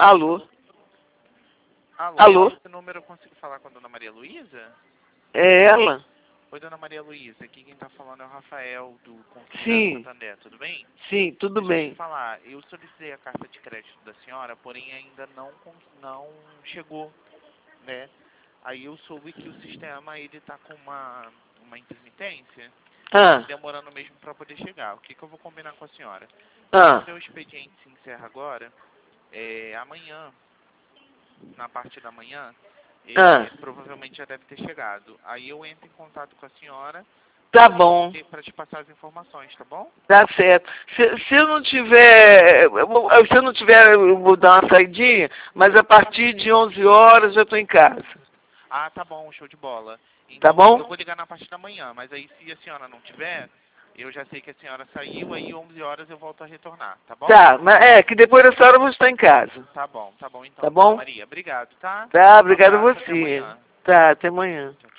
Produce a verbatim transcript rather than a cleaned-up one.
Alô? Alô, Alô? esse número eu consigo falar com a dona Maria Luísa? É ela? Oi, dona Maria Luísa, aqui quem tá falando é o Rafael do Consulado Sim. Santander, tudo bem? Sim, tudo Deixa eu te bem. falar, eu solicitei a carta de crédito da senhora, porém ainda não, cons- não chegou, né? Aí eu soube que o sistema, ele tá com uma, uma intermitência e tá Ah, demorando mesmo para poder chegar. O que que eu vou combinar com a senhora? Como o ah, seu expediente se encerra agora, é, amanhã, na parte da manhã, ah. é, provavelmente já deve ter chegado. Aí eu entro em contato com a senhora Tá para bom. te, pra te passar as informações, tá bom? Tá certo. Se, se eu não tiver, se eu não tiver, eu vou dar uma saidinha, mas a partir de onze horas eu tô em casa. Ah, tá bom, show de bola. Tá Então eu bom? vou ligar na parte da manhã, mas aí se a senhora não tiver, eu já sei que a senhora saiu, aí onze horas eu volto a retornar, tá bom? Tá, mas é que depois dessa hora eu vou estar em casa. Tá bom, tá bom então, Tá dona bom? Maria. Obrigado, tá? Tá, Um obrigado a abraço, até você. amanhã. Tá, até amanhã. Tchau.